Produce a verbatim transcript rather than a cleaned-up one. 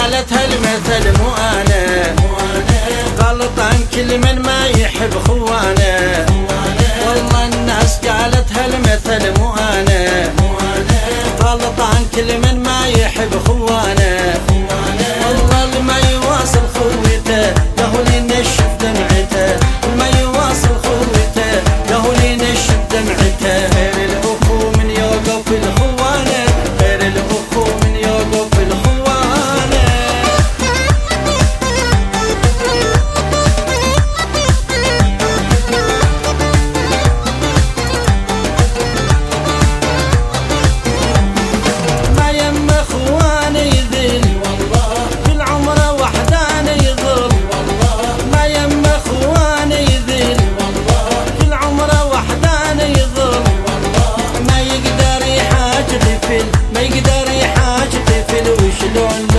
قالتها المثل مو انا، غلطان كل من ما يحب خوانه. والله الناس قالتها المثل مو انا، غلطان كل من ما يحب خوانه. والله اللي ما يواصل خوته يهو ينشف دمعته، ما يواصل خوته يهو ينشف دمعته. غير الاخو من يوقف الخوانه، غير الاخو من يوقف الخوانه. ما يم اخوانه يذل والله كل عمره وحدانه يظل، ما يم اخوانه يذل والله كل عمره وحدانه يظل. ما يقدر يحاج طفل، ما يقدر يحاج طفل وشلون